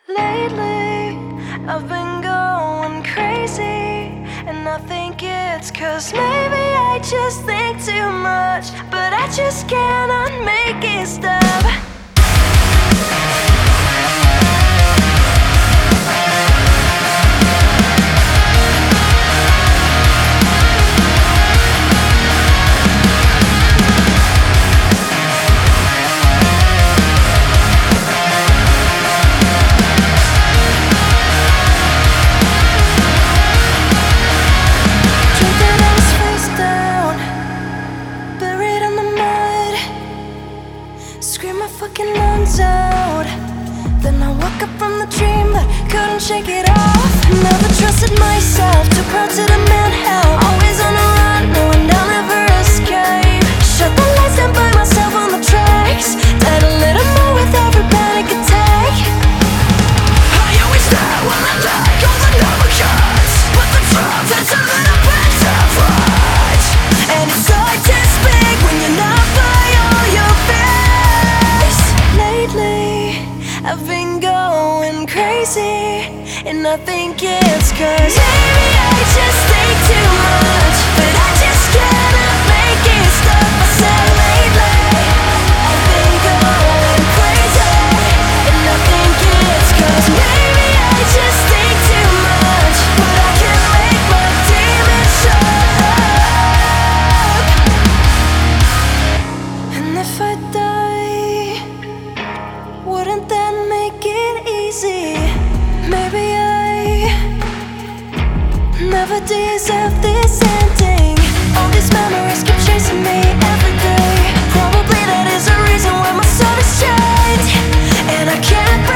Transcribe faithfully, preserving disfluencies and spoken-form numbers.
Lately, I've been going crazy, and I think it's cause maybe I just think too much, but I just cannot make it stop. Scream my fucking lungs out. Then I woke up from the dream but couldn't shake it off. Never trusted myself, too proud to demand help. Always on the run, knowing I'll never escape. Shut the lights down by myself on the tracks. Died a little more with every panic attack. I always die when I like all the number cuts, but the truth is a little bit different. And it's hard to speak when you're not by all your fears. Lately, I've been going crazy, and I think it's cause maybe I just think too much, but I just cannot make it stop. I said lately, I've been going crazy, and I think it's cause maybe I just think too much, but I can't make my demons shut up. And if I die, wouldn't that make it easy? Maybe I never deserve this ending. All these memories keep chasing me every day. Probably that is the reason why my soul is chained, and I can't